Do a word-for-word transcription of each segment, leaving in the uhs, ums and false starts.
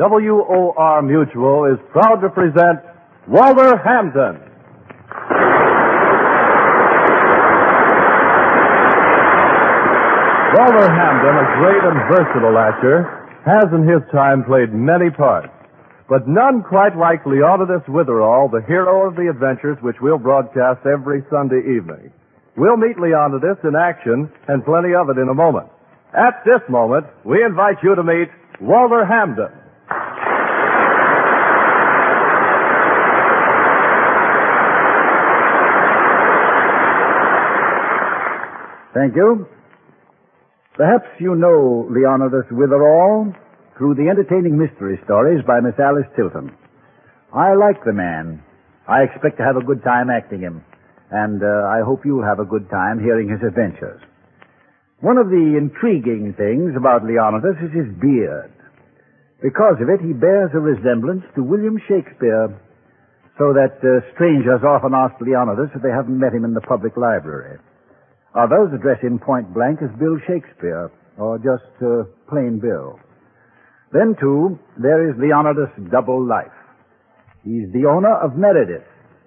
W O R Mutual is proud to present Walter Hampden. Walter Hampden, a great and versatile actor, has in his time played many parts, but none quite like Leonidas Witherall, the hero of the adventures which we'll broadcast every Sunday evening. We'll meet Leonidas in action, and plenty of it in a moment. At this moment, we invite you to meet Walter Hampden. Thank you. Perhaps you know Leonidas Witherall through the entertaining mystery stories by Miss Alice Tilton. I like the man. I expect to have a good time acting him, and uh, I hope you'll have a good time hearing his adventures. One of the intriguing things about Leonidas is his beard. Because of it, he bears a resemblance to William Shakespeare, so that uh, strangers often ask Leonidas if they haven't met him in the public library. Others address him point blank as Bill Shakespeare, or just uh, plain Bill. Then, too, there is Leonidas' double life. He's the owner of Meredith,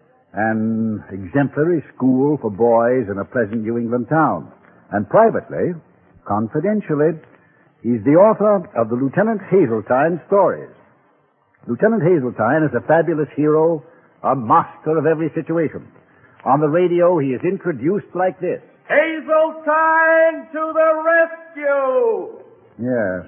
an exemplary school for boys in a pleasant New England town. And privately, confidentially, he's the author of the Lieutenant Hazeltine stories. Lieutenant Hazeltine is a fabulous hero, a master of every situation. On the radio, he is introduced like this. Hazeltine to the rescue! Yes.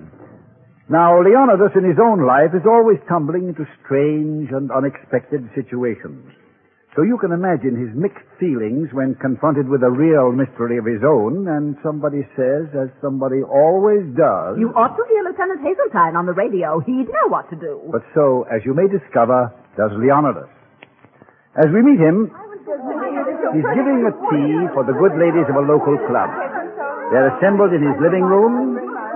Now, Leonidas in his own life is always tumbling into strange and unexpected situations. So you can imagine his mixed feelings when confronted with a real mystery of his own, and somebody says, as somebody always does... You ought to hear Lieutenant Hazeltine on the radio. He'd know what to do. But so, as you may discover, does Leonidas. As we meet him, he's giving a tea for the good ladies of a local club. They're assembled in his living room,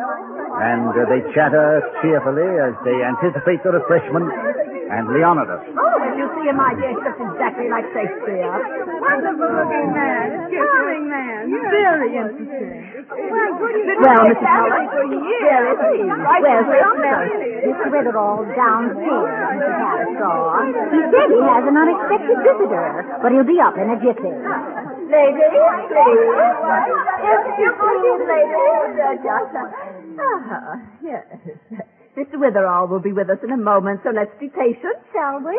and uh, they chatter cheerfully as they anticipate the refreshment and Leonidas. Oh, did you see him, my dear? He looks exactly like Shakespeare. Wonderful looking man. Charming man. Very interesting. Well, well Missus Howard, here is he. Where's Leonidas? Mister Witherall downstairs, Missus Harrishaw. He said he has an unexpected visitor, but he'll be up in a jiffy. Ladies, please. If you please, ladies. Ah, yes. Mister Witherall will be with us in a moment, so let's be patient, shall we?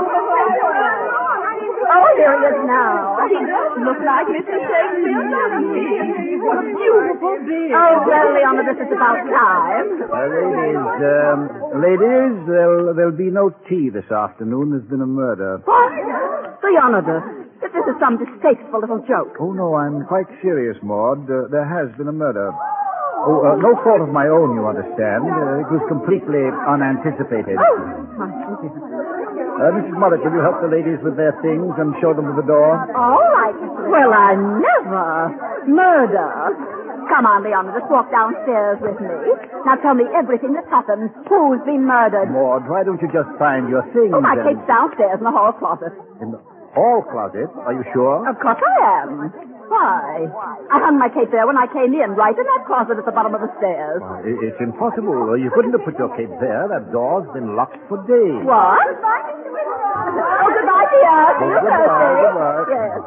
Oh, here he is now. He does look like Mister Shakespeare, doesn't he? What a beautiful beard. Oh, well, Leonidas, it's about time. Uh, ladies, um, ladies, there'll, there'll be no tea this afternoon. There's been a murder. What? Leonidas, if this is some distasteful little joke. Oh, no, I'm quite serious, Maud. Uh, there has been a murder. Oh, uh, no fault of my own, you understand. Uh, it was completely unanticipated. Oh, my goodness. Uh, Missus Murdoch, will you help the ladies with their things and show them to the door? All right. Well, I never. Murder. Come on, Leonidas, walk downstairs with me. Now tell me everything that's happened. Who's been murdered? Maud, why don't you just find your things? Oh, my and... cape's downstairs in the hall closet. In the hall closet? Are you sure? Of course I am. Why? I hung my cape there when I came in, right in that closet at the bottom of the stairs. Well, it's impossible. You couldn't have put your cape there. That door's been locked for days. What? Oh, goodbye, dear. See you Thursday. Goodbye. Yes.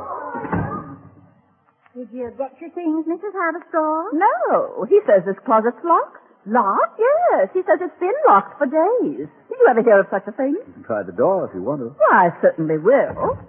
Did you get your things, Missus Haverstraw? No. He says this closet's locked. Locked? Yes. He says it's been locked for days. Did you ever hear of such a thing? You can try the door if you want to. Well, I certainly will.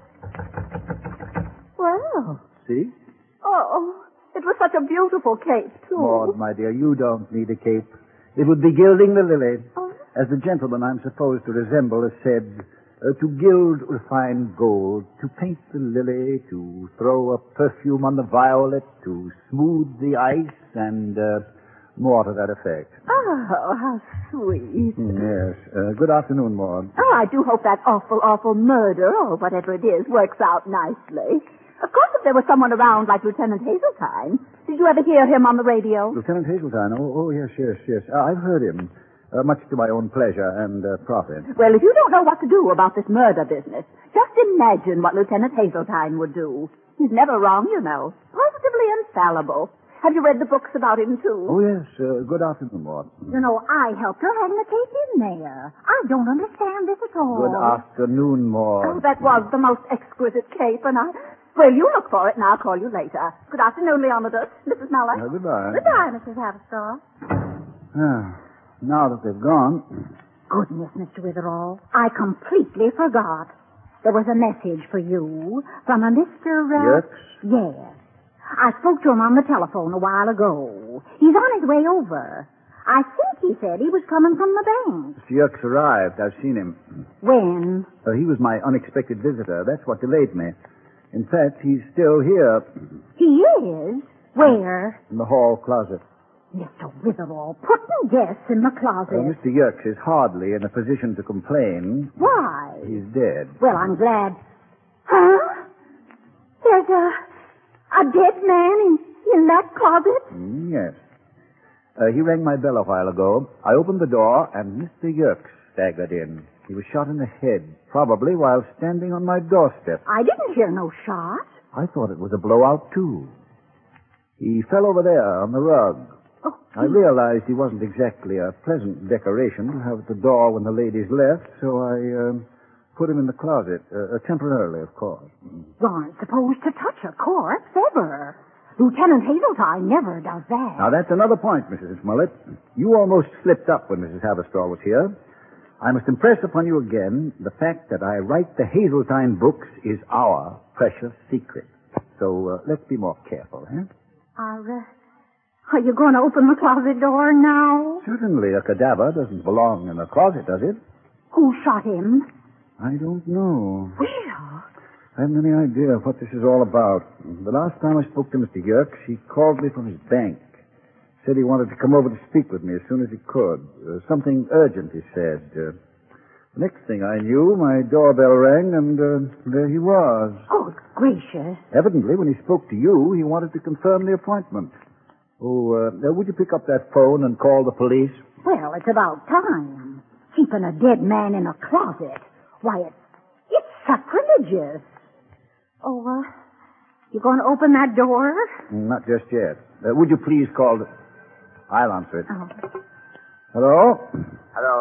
Well. See? Oh, it was such a beautiful cape, too. Maud, my dear, you don't need a cape. It would be gilding the lily. Oh. As the gentleman I'm supposed to resemble has said, uh, to gild refined gold, to paint the lily, to throw a perfume on the violet, to smooth the ice, and uh, more to that effect. Oh, how sweet. Mm, yes. Uh, good afternoon, Maud. Oh, I do hope that awful, awful murder, or whatever it is, works out nicely. Of course, if there was someone around like Lieutenant Hazeltine, did you ever hear him on the radio? Lieutenant Hazeltine? Oh, oh yes, yes, yes. Uh, I've heard him, uh, much to my own pleasure and uh, profit. Well, if you don't know what to do about this murder business, just imagine what Lieutenant Hazeltine would do. He's never wrong, you know. Positively infallible. Have you read the books about him, too? Oh, yes. Uh, good afternoon, Maud. You know, I helped her hang the cape in there. I don't understand this at all. Good afternoon, Maud. Oh, that was the most exquisite cape, and I... Well, you look for it, and I'll call you later. Good afternoon, Leonidas. Missus Malloy. Uh, goodbye. Goodbye, Missus Haverstraw. Ah, now that they've gone... Goodness, Mister Witherall, I completely forgot. There was a message for you from a Mister Uh... Yerkes? Yes. I spoke to him on the telephone a while ago. He's on his way over. I think he said he was coming from the bank. Mister Yerkes arrived. I've seen him. When? Uh, he was my unexpected visitor. That's what delayed me. In fact, he's still here. He is? Where? In the hall closet. Mister Witherall, putting guests in the closet. Uh, Mister Yerkes is hardly in a position to complain. Why? He's dead. Well, I'm glad. Huh? There's a... a dead man in, in that closet? Mm, yes. Uh, he rang my bell a while ago. I opened the door, and Mister Yerkes staggered in. He was shot in the head, probably while standing on my doorstep. I didn't hear no shot. I thought it was a blowout, too. He fell over there on the rug. Oh, I realized he wasn't exactly a pleasant decoration to have at the door when the ladies left, so I um, put him in the closet, uh, uh, temporarily, of course. you aren't supposed to touch a corpse, ever. Lieutenant Hazeltine never does that. Now, that's another point, Missus Smollett. You almost slipped up when Missus Haverstraw was here. I must impress upon you again the fact that I write the Hazeltine books is our precious secret. So uh, let's be more careful, eh? Are, uh, are you going to open the closet door now? Certainly a cadaver doesn't belong in a closet, does it? Who shot him? I don't know. Well, I haven't any idea of what this is all about. The last time I spoke to Mister Yerkes, he called me from his bank. Said he wanted to come over to speak with me as soon as he could. Uh, something urgent, he said. Uh, the next thing I knew, my doorbell rang, and uh, there he was. oh, gracious. Evidently, when he spoke to you, he wanted to confirm the appointment. Oh, uh, now, would you pick up that phone and call the police? Well, it's about time. Keeping a dead man in a closet. Why, it's, it's sacrilegious. Oh, uh, you going to open that door? Not just yet. Uh, would you please call the... I'll answer it. Oh. Hello? Hello.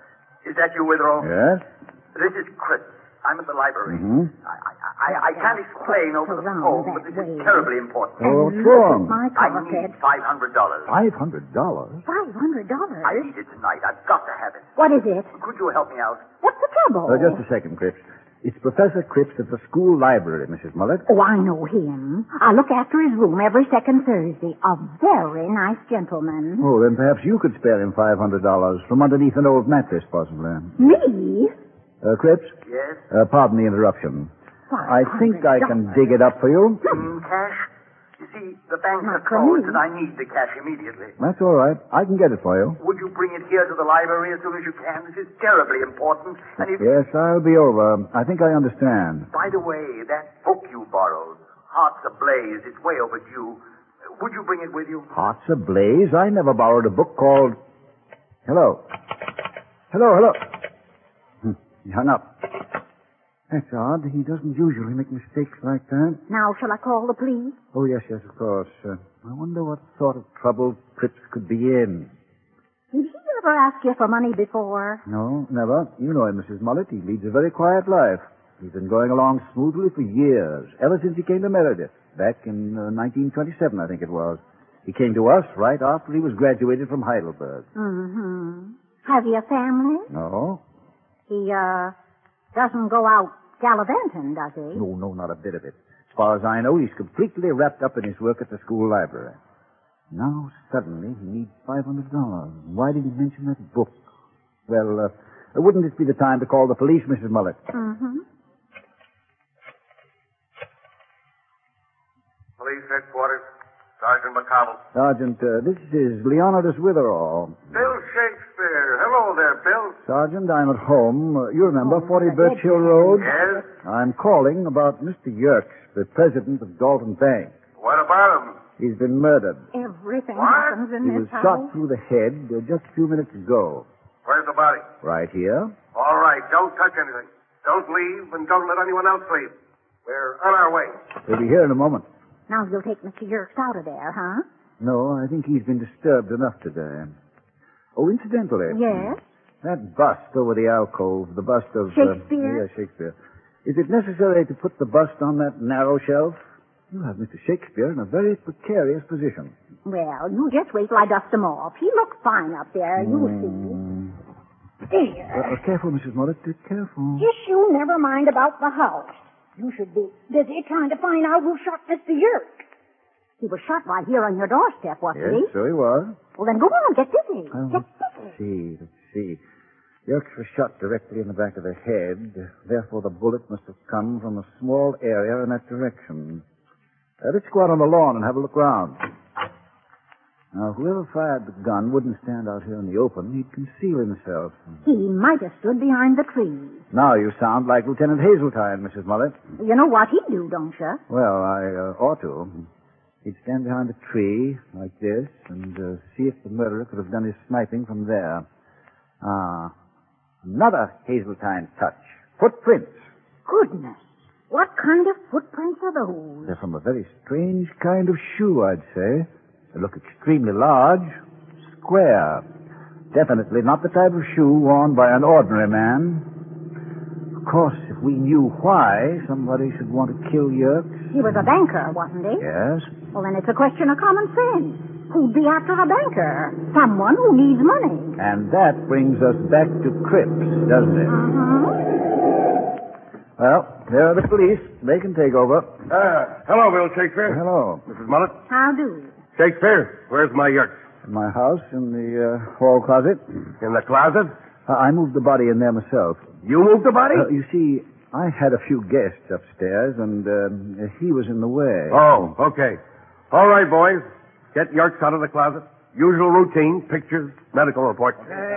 Is that you, Witherall? Yes? This is Chris. I'm at the library. Mm-hmm. I, I, I can't explain over the Around phone, that but this way. is terribly important. Oh, what's And wrong? look at my I closet. need five hundred dollars. Five hundred dollars? Five hundred dollars? I need it tonight. I've got to have it. What is it? Could you help me out? What's the trouble? Uh, just a second, Cripps. It's Professor Cripps at the school library, Missus Mullet. Oh, I know him. I look after his room every second Thursday. A very nice gentleman. Oh, then perhaps you could spare him five hundred dollars from underneath an old mattress, possibly. Me? Uh, Cripps? Yes? Uh, pardon the interruption. I think I can $500. dig it up for you. In cash? You see, the bank's Not are for closed, me. and I need the cash immediately. That's all right. I can get it for you. Would you bring it here to the library as soon as you can? This is terribly important. And if... Yes, I'll be over. I think I understand. By the way, that book you borrowed, Hearts Ablaze, it's way overdue. Would you bring it with you? Hearts Ablaze? I never borrowed a book called... Hello. Hello, hello. Hmm, He hung up. That's odd. He doesn't usually make mistakes like that. Now, shall I call the police? Oh, yes, yes, of course. Uh, I wonder what sort of trouble Cripps could be in. Did he ever ask you for money before? No, never. You know him, Missus Mullet. He leads a very quiet life. He's been going along smoothly for years, ever since he came to Meredith, back in uh, nineteen twenty-seven, I think it was. He came to us right after he was graduated from Heidelberg. Mm-hmm. Have you a family? No? He, uh, doesn't go out gallivanting, does he? No, no, not a bit of it. As far as I know, he's completely wrapped up in his work at the school library. Now, suddenly, he needs five hundred dollars. Why did he mention that book? Well, uh, wouldn't this be the time to call the police, Missus Mullet? Mm-hmm. Police headquarters. Sergeant McConnell. Sergeant, uh, this is Leonidas Witherall. Bill Shakespeare. Hello there, Bill. Sergeant, I'm at home. Uh, you remember Oh, forty the Birch dead Hill man. Road? Yes? I'm calling about Mister Yerkes, the president of Dalton Bank. What about him? He's been murdered. Everything What? happens in He this was house. shot through the head uh, just a few minutes ago. Where's the body? Right here. All right, don't touch anything. Don't leave, and don't let anyone else leave. We're on our way. He'll be here in a moment. Now you'll take Mister Yerkes out of there, huh? No, I think he's been disturbed enough today. Oh, incidentally. Yes? That bust over the alcove, the bust of... Shakespeare? Uh, yeah, Shakespeare. Is it necessary to put the bust on that narrow shelf? You have Mister Shakespeare in a very precarious position. Well, you just wait till I dust him off. He looks fine up there, you'll Mm. see. There. Uh, uh, careful, Missus Mullet. Uh, careful. Just you never mind about the house. You should be busy trying to find out who shot Mister Yerk. He was shot right here on your doorstep, wasn't Yes, he? so he was. Well, then go on, get busy. Oh, Get let's busy. see, let's see. Yerkes was shot directly in the back of the head. Therefore, the bullet must have come from a small area in that direction. Uh, let's go out on the lawn and have a look round. Now, whoever fired the gun wouldn't stand out here in the open. He'd conceal himself. He might have stood behind the tree. Now you sound like Lieutenant Hazeltine, Missus Mullet. You know what he'd do, don't you? Well, I uh, ought to. He'd stand behind a tree like this and uh, see if the murderer could have done his sniping from there. Ah, another Hazeltine touch. Footprints. Goodness. What kind of footprints are those? They're from a very strange kind of shoe, I'd say. They look extremely large, square. Definitely not the type of shoe worn by an ordinary man. Of course, if we knew why somebody should want to kill Yerkes. He was a banker, wasn't he? Yes. Well, then it's a question of common sense. Who'd be after a banker? Someone who needs money. And that brings us back to Cripps, doesn't it? Uh-huh. Well, there are the police. They can take over. Uh, hello, Bill Shakespeare. Hello. Missus Mullet. How do? Shakespeare, where's my Yerkes? In my house, in the uh, hall closet. In the closet? Uh, I moved the body in there myself. You moved the body? Uh, you see, I had a few guests upstairs, and uh, he was in the way. Oh, okay. All right, boys. Get Yerkes out of the closet. Usual routine, pictures, medical report.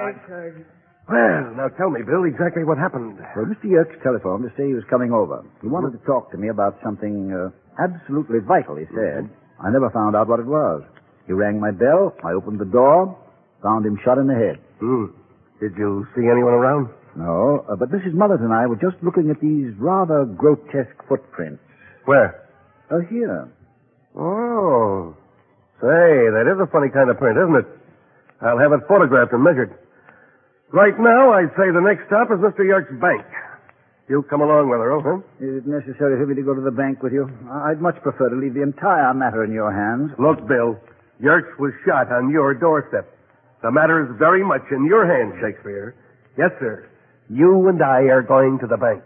Well, now tell me, Bill, exactly what happened. Well, Mister Yerkes telephoned to say he was coming over. He wanted to talk to me about something uh, absolutely vital, he said. I never found out what it was. He rang my bell. I opened the door, found him shot in the head. Hmm. Did you see anyone around? No, uh, but Missus Mullet and I were just looking at these rather grotesque footprints. Where? Uh, here. Oh. Say, that is a funny kind of print, isn't it? I'll have it photographed and measured. Right now, I'd say the next stop is Mister Yerkes' bank. You come along with her, huh? Is it necessary for me to go to the bank with you? I'd much prefer to leave the entire matter in your hands. Look, Bill, Yerkes was shot on your doorstep. The matter is very much in your hands, Shakespeare. Yes, sir. You and I are going to the bank.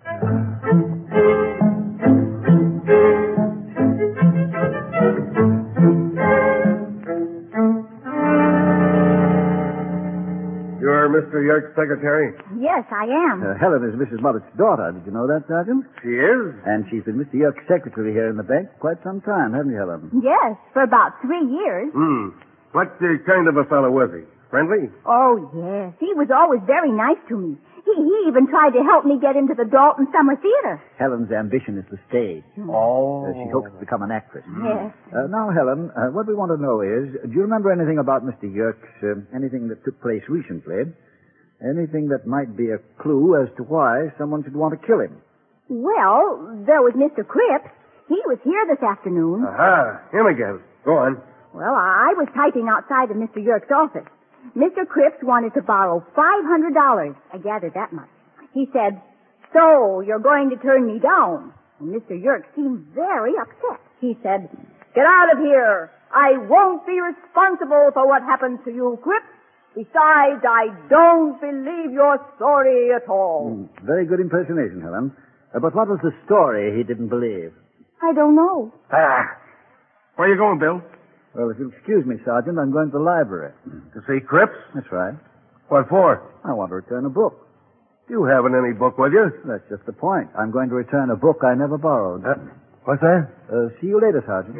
You're Mister Yerkes' secretary? Yes, I am. Uh, Helen is Missus Mullet's daughter. Did you know that, Sergeant? She is? And she's been Mister Yerkes' secretary here in the bank quite some time, haven't you, Helen? Yes, for about three years. Hmm. What uh, kind of a fellow was he? Friendly? Oh, yes. He was always very nice to me. He, he even tried to help me get into the Dalton Summer Theater. Helen's ambition is the stage. Oh. Uh, she hopes to become an actress. Yes. Uh, now, Helen, uh, what we want to know is, do you remember anything about Mister Yerkes, uh, anything that took place recently? Anything that might be a clue as to why someone should want to kill him? Well, there was Mister Cripps. He was here this afternoon. Aha. Him again. Go on. Well, I was typing outside of Mister Yerkes' office. Mister Cripps wanted to borrow five hundred dollars. I gathered that much. He said, "So, you're going to turn me down?" And Mister Yerkes seemed very upset. He said, "Get out of here. I won't be responsible for what happens to you, Cripps. Besides, I don't believe your story at all." Mm, very good impersonation, Helen. Uh, but what was the story he didn't believe? I don't know. Ah. Where you going, Bill? Well, if you'll excuse me, Sergeant, I'm going to the library. To see Cripps? That's right. What for? I want to return a book. You haven't any book with you. That's just the point. I'm going to return a book I never borrowed. Uh, what's that? Uh, see you later, Sergeant.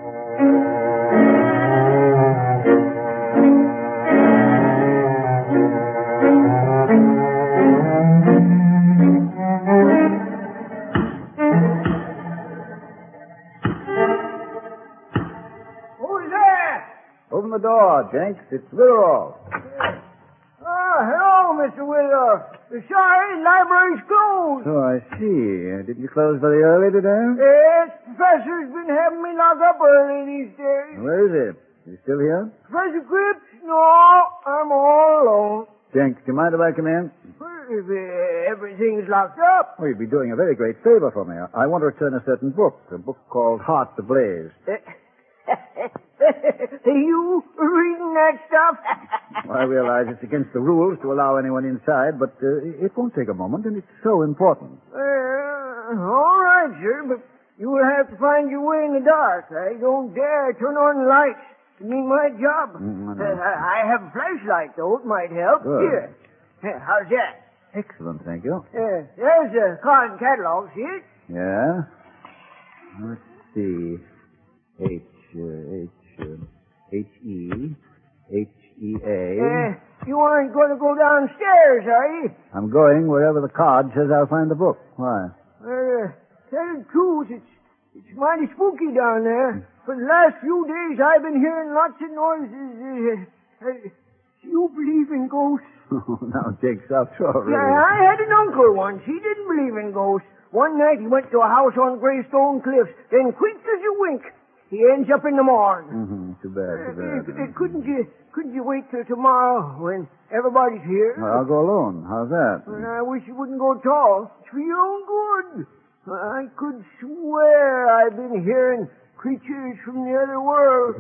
Who's there? Open the door, Jenks. It's Witherall. Oh, hello, Mister Wither. Sorry, library's closed. Oh, I see. Uh, did you close very early today? Yes, Professor's been having me locked up early these days. Where is he? You still here? Professor Cripps? No, I'm all alone. Jenks, do you mind if I come in? Well, if uh, everything's locked up. Oh, you'd be doing a very great favor for me. I want to return a certain book, a book called Hearts Ablaze. You reading that stuff? I realize it's against the rules to allow anyone inside, but uh, it won't take a moment, and it's so important. Uh, all right, sir, but you will have to find your way in the dark. I don't dare turn on the lights. It means my job. Mm, I know. uh, I have a flashlight, though. It might help. Good. Here. Uh, How's that? Excellent, thank you. Uh, there's a card and catalog, see it? Yeah? Let's see. H, uh, H, uh, H E, H E A. Uh, you aren't going to go downstairs, are you? I'm going wherever the card says I'll find the book. Why? Well, uh, tell the truth, it's, it's mighty spooky down there. For the last few days, I've been hearing lots of noises. Uh, uh, you believe in ghosts? Now, Jake, stop short, really. Yeah, I had an uncle once. He didn't believe in ghosts. One night he went to a house on Greystone Cliffs. Then, quick as a wink, he ends up in the morgue. Mm-hmm. Too bad, too Uh, bad. uh, couldn't you couldn't you wait till tomorrow when everybody's here? Well, I'll go alone. How's that? Well, I wish you wouldn't go at all. It's for your own good. I could swear I've been hearing creatures from the other world.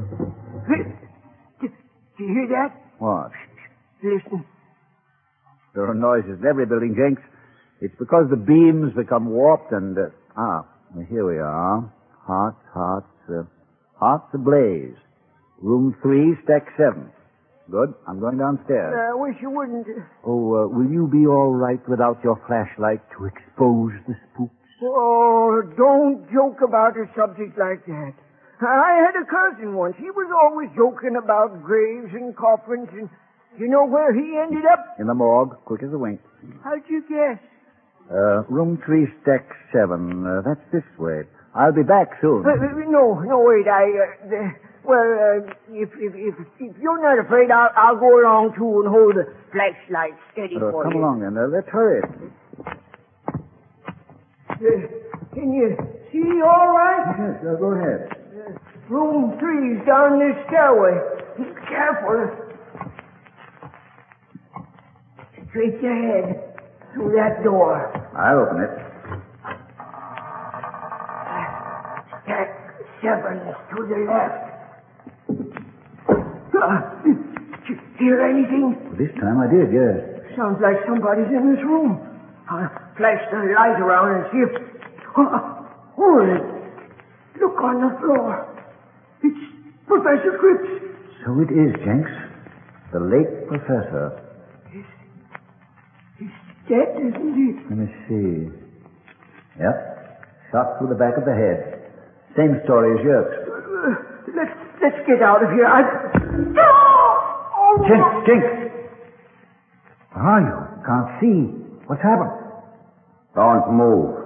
Did, did you hear that? What? Listen. There are noises in every building, Jenks. It's because the beams become warped and... Uh, ah, well, here we are. Hearts, hearts, uh, Hearts Ablaze. Room three, stack seven. Good. I'm going downstairs. I wish you wouldn't. Oh, uh, will you be all right without your flashlight to expose the spooks? Oh, don't joke about a subject like that. I had a cousin once. He was always joking about graves and coffins, and you know where he ended up? In the morgue, quick as a wink. How'd you guess? Uh, room three, stack seven. Uh, that's this way. I'll be back soon. Uh, uh, no, no, wait. I, uh, the, well, uh, if, if, if, if you're not afraid, I'll, I'll go along too and hold the flashlight steady Uh, for come you. along, then. Uh, let's hurry. Uh, can you see all right? Yes, uh, go ahead. Uh, room three's down this stairway. Careful. Straight ahead through that door. I'll open it. Stack seven to the left. Uh, did you hear anything? This time I did, yes. Sounds like somebody's in this room. I'll flash the light around and see if... Oh, hold it. Look on the floor. It's Professor Cripps. So it is, Jenks. The late professor. He's, he's dead, isn't he? Let me see. Yep. Shot through the back of the head. Same story as Yerkes. Uh, let's, let's get out of here. I... Oh! Jenks, Jenks! Where are you? Can't see. What's happened? Don't move.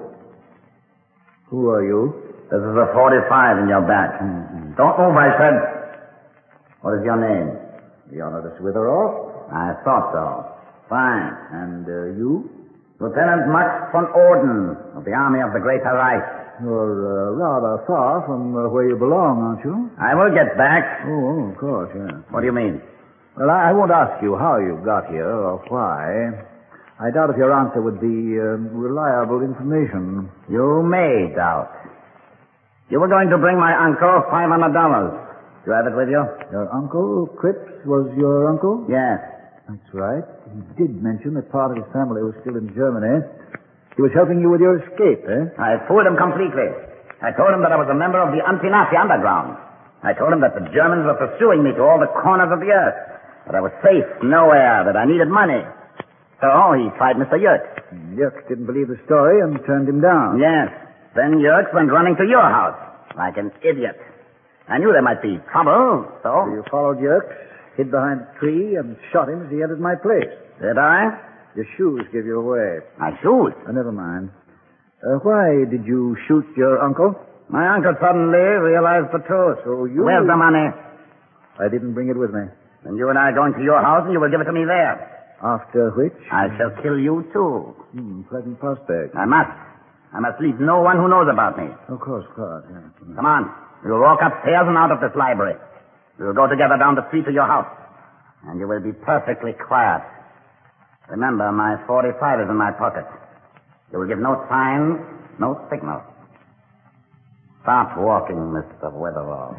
Who are you? This is a forty-five in your back. Mm-hmm. Don't move, I said. What is your name? Leonidas Witherow. I thought so. Fine. And uh, you? Lieutenant Max von Orden of the Army of the Greater Reich. You're uh, rather far from uh, where you belong, aren't you? I will get back. Oh, oh, of course, yeah. What do you mean? Well, I, I won't ask you how you got here or why. I doubt if your answer would be uh, reliable information. You may doubt. You were going to bring my uncle five hundred dollars. You have it with you? Your uncle, Cripps, was your uncle? Yes. That's right. He did mention that part of his family was still in Germany. He was helping you with your escape, eh? I fooled him completely. I told him that I was a member of the anti-Nazi underground. I told him that the Germans were pursuing me to all the corners of the earth, that I was safe nowhere, that I needed money. So he tried Mister Yerkes. Yerkes didn't believe the story and turned him down. Yes. Then Yerkes went running to your house, like an idiot. I knew there might be trouble, so... So you followed Yerkes, hid behind a tree, and shot him as he entered my place. Did I? Your shoes give you away. My shoes? Oh, never mind. Uh, why did you shoot your uncle? My uncle suddenly realized the truth. So you... Where's the money? I didn't bring it with me. Then you and I are going to your house, and you will give it to me there. After which? I shall kill you, too. Hmm, pleasant prospect. I must. I must leave no one who knows about me. Of course, of course. Yeah. Come on. We will walk upstairs and out of this library. We'll go together down the street to your house. And you will be perfectly quiet. Remember, my forty-five is in my pocket. You will give no signs, no signal. Start walking, Mister Wetherall.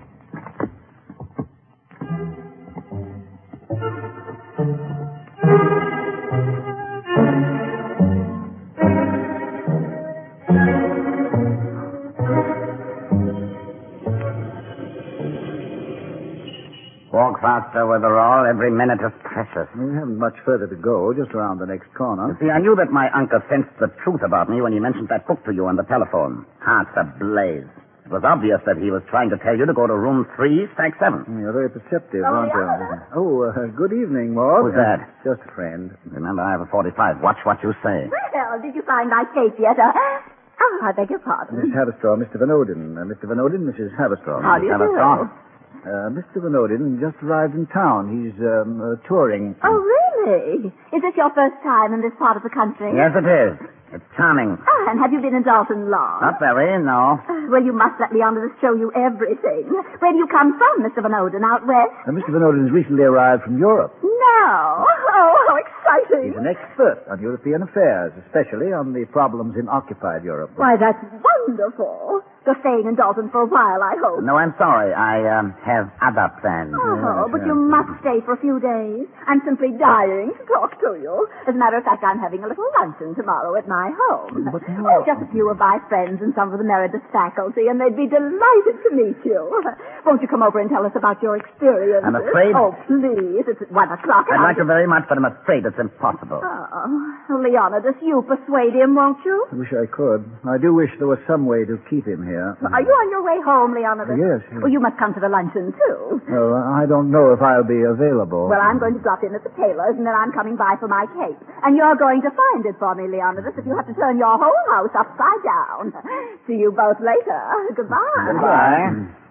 Walk faster, Wetherall. Every minute is precious. We haven't much further to go, just around the next corner. You see, I knew that my uncle sensed the truth about me when he mentioned that book to you on the telephone. Hearts ablaze. It was obvious that he was trying to tell you to go to room three, stack seven. You're very perceptive, Oh, aren't you? yeah. Oh, uh, good evening, Maud. Who's that? Just a friend. Remember, I have a forty-five. Watch what you say. Well, did you find my cape yet? Uh, oh, I beg your pardon. Miss Haverstraw, Mister Van Oden. Uh, Mister Van Oden, Missus Haverstraw. How do you Have a do? song. Uh, Mister Van Oden just arrived in town. He's um, uh, touring. Oh, really? Is this your first time in this part of the country? Yes, it is. It's charming. Ah, and have you been in Dalton long? Not very, no. Uh, Well, you must let Leonidas show you everything. Where do you come from, Mister Van Oden? Out west? Uh, Mister Van Oden's recently arrived from Europe. No. Oh, how exciting. He's an expert on European affairs, especially on the problems in occupied Europe. Why, that's wonderful. You're staying in Dalton for a while, I hope. No, I'm sorry. I um, have other plans. Oh, Yes, but yes. you must stay for a few days. I'm simply dying to talk to you. As a matter of fact, I'm having a little luncheon tomorrow at my home. But no. Oh, just a few of my friends and some of the Meredith faculty, and they'd be delighted to meet you. Won't you come over and tell us about your experiences? I'm afraid- Oh, please. It's at one o'clock. and I'd I'll like to very much, but I'm afraid it's impossible. Oh, Leonidas, you persuade him, won't you? I wish I could. I do wish there was some way to keep him here. Are you on your way home, Leonidas? Yes, yes. Well, you must come to the luncheon, too. Well, I don't know if I'll be available. Well, I'm going to drop in at the tailor's, and then I'm coming by for my cape. And you're going to find it for me, Leonidas, if you have to turn your whole house upside down. See you both later. Goodbye. Goodbye.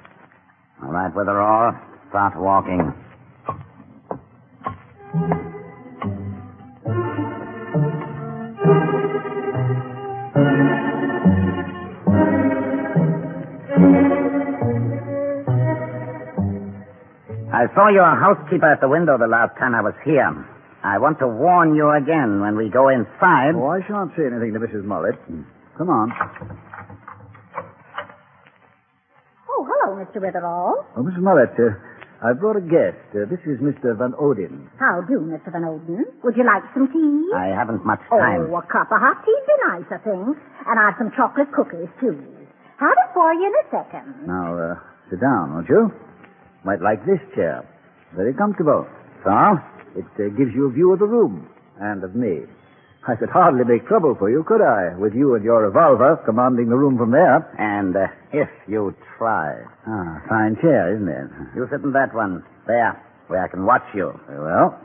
All right, Wetherall. Start walking. I saw your housekeeper at the window the last time I was here. I want to warn you again when we go inside. Oh, I shan't say anything to Missus Mullet. Come on. Oh, hello, Mister Witherall. Oh, Missus Mullet, uh, I've brought a guest. Uh, this is Mister Van Oden. How do, Mister Van Oden? Would you like some tea? I haven't much time. Oh, a cup of hot tea'd be nice, I think. And I've some chocolate cookies, too. Have it for you in a second. Now, uh, sit down, won't you? Might like this chair. Very comfortable. So? It uh, gives you a view of the room and of me. I could hardly make trouble for you, could I, with you and your revolver commanding the room from there? And uh, if you try. Ah, fine chair, isn't it? You sit in that one. There, where I can watch you. Very well.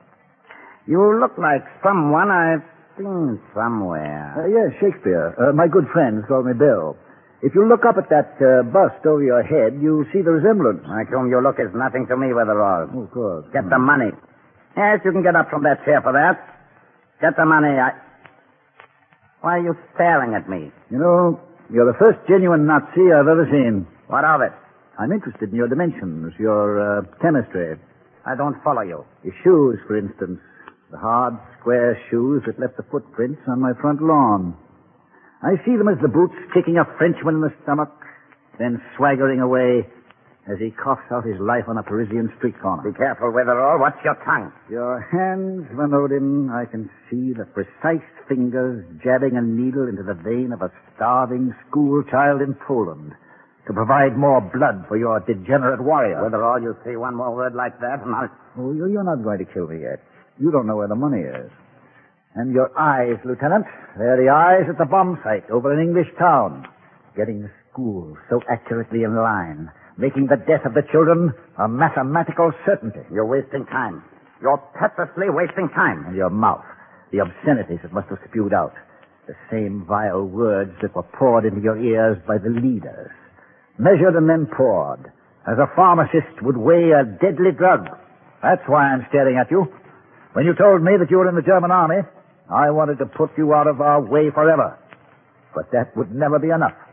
You look like someone I've seen somewhere. Uh, yes, Shakespeare. Uh, my good friends call me Bill. If you look up at that uh, bust over your head, you'll see the resemblance. Like whom you look is nothing to me, Wetherall. Oh, of course. Get the money. Yes, you can get up from that chair for that. Get the money. I... Why are you staring at me? You know, you're the first genuine Nazi I've ever seen. What of it? I'm interested in your dimensions, your uh, chemistry. I don't follow you. Your shoes, for instance. The hard, square shoes that left the footprints on my front lawn. I see them as the boots kicking a Frenchman in the stomach, then swaggering away as he coughs out his life on a Parisian street corner. Be careful, Wetherall. Watch your tongue. Your hands, Van Oden, I can see the precise fingers jabbing a needle into the vein of a starving school child in Poland to provide more blood for your degenerate warrior. Wetherall, you say one more word like that, and I'll... Oh, you- you're not going to kill me yet. You don't know where the money is. And your eyes, Lieutenant, they're the eyes at the bomb site over in English town, getting the school so accurately in line, making the death of the children a mathematical certainty. You're wasting time. You're purposely wasting time. And your mouth, the obscenities it must have spewed out, the same vile words that were poured into your ears by the leaders, measured and then poured, as a pharmacist would weigh a deadly drug. That's why I'm staring at you. When you told me that you were in the German army, I wanted to put you out of our way forever. But that would never be enough.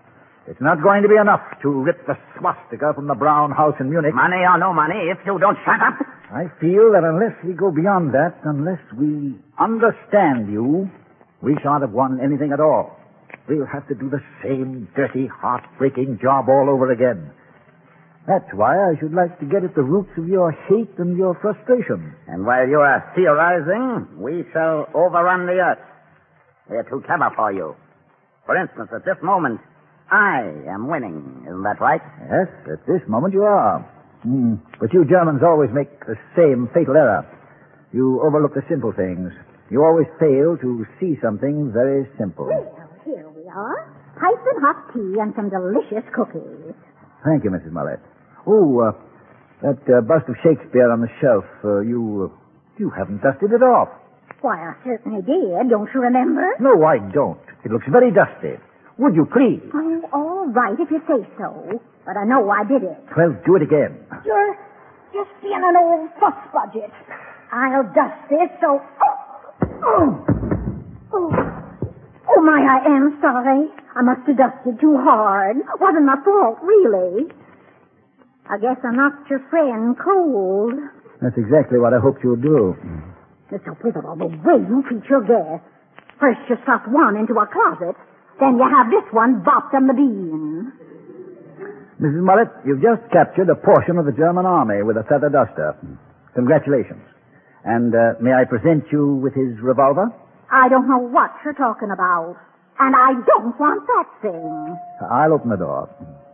It's not going to be enough to rip the swastika from the Brown House in Munich. Money or no money, if you don't shut up. I feel that unless we go beyond that, unless we understand you, we shan't have won anything at all. We'll have to do the same dirty, heartbreaking job all over again. That's why I should like to get at the roots of your hate and your frustration. And while you are theorizing, we shall overrun the earth. We're too clever for you. For instance, at this moment, I am winning. Isn't that right? Yes, at this moment you are. Mm. But you Germans always make the same fatal error. You overlook the simple things. You always fail to see something very simple. Well, here we are. Piping hot tea and some delicious cookies. Thank you, Missus Mullet. Oh, uh, that uh, bust of Shakespeare on the shelf, uh, you, uh, you haven't dusted it off. Why, I certainly did. Don't you remember? No, I don't. It looks very dusty. Would you please? Oh, all right, if you say so. But I know I did it. Well, do it again. You're just being an old fuss budget. I'll dust this so... Oh, oh, oh my, I am sorry. I must have dusted too hard. Wasn't my fault, really. I guess I knocked your friend cold. That's exactly what I hoped you'd do. Mister Witherall, the way you treat your guests. First you stuff one into a closet, then you have this one bopped on the bean. Missus Mullet, you've just captured a portion of the German army with a feather duster. Congratulations. And uh, may I present you with his revolver? I don't know what you're talking about. And I don't want that thing. I'll open the door.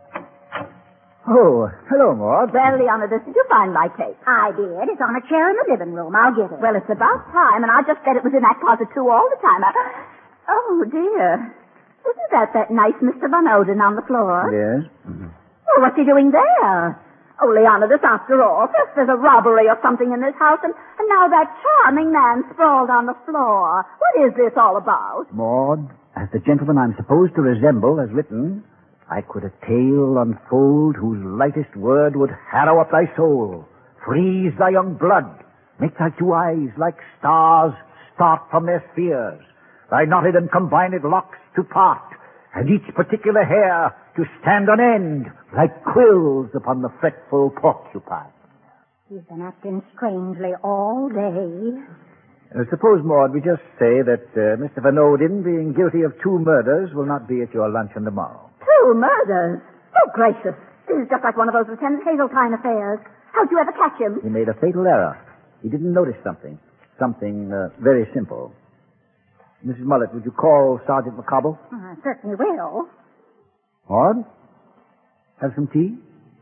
Oh, hello, Maud. Well, Leonidas, did you find my tape? I did. It's on a chair in the living room. I'll get it. Well, it's about time, and I just bet it was in that closet, too, all the time. I... Oh, dear. Isn't that that nice Mister Van Oden on the floor? Yes. Mm-hmm. Well, what's he doing there? Oh, Leonidas, after all, first there's a robbery or something in this house, and, and now that charming man sprawled on the floor. What is this all about? Maud, as the gentleman I'm supposed to resemble has written, I could a tale unfold whose lightest word would harrow up thy soul, freeze thy young blood, make thy two eyes like stars start from their spheres, thy knotted and combined locks to part, and each particular hair to stand on end like quills upon the fretful porcupine. You've been acting strangely all day. Uh, suppose, Maud, we just say that uh, Mister Van Oden, being guilty of two murders, will not be at your luncheon tomorrow. Two murders? Oh, gracious. This is just like one of those Lieutenant Hazeltine affairs. How'd you ever catch him? He made a fatal error. He didn't notice something. Something uh, very simple. Missus Mullet, would you call Sergeant McCobble? I certainly will. Maud? Have some tea?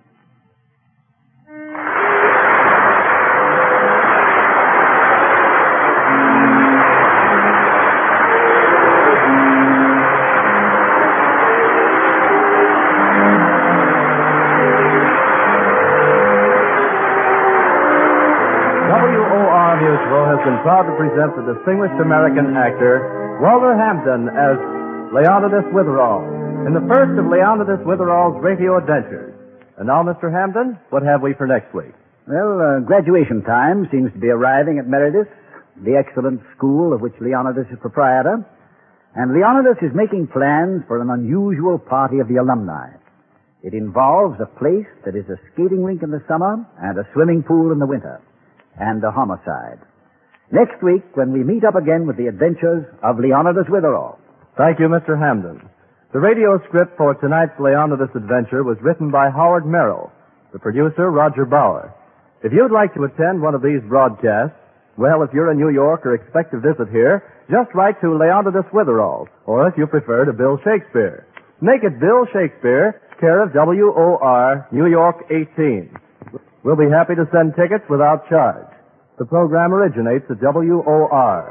Has been proud to present the distinguished American actor Walter Hampden as Leonidas Witherall in the first of Leonidas Witherall's radio adventures. And now, Mister Hampden, what have we for next week? Well, uh, graduation time seems to be arriving at Meredith, the excellent school of which Leonidas is proprietor. And Leonidas is making plans for an unusual party of the alumni. It involves a place that is a skating rink in the summer and a swimming pool in the winter, and a homicide. Next week, when we meet up again with the adventures of Leonidas Witherall. Thank you, Mister Hampden. The radio script for tonight's Leonidas adventure was written by Howard Merrill. The producer, Roger Bauer. If you'd like to attend one of these broadcasts, well, if you're in New York or expect to visit here, just write to Leonidas Witherall, or if you prefer, to Bill Shakespeare. Make it Bill Shakespeare, care of W O R, New York eighteen. We'll be happy to send tickets without charge. The program originates at W O R.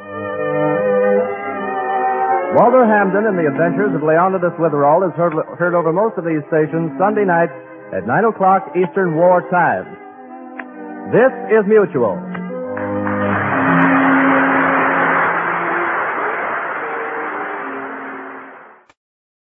Walter Hampden in the Adventures of Leonidas Witherall is heard, heard over most of these stations Sunday nights at nine o'clock Eastern War Time. This is Mutual.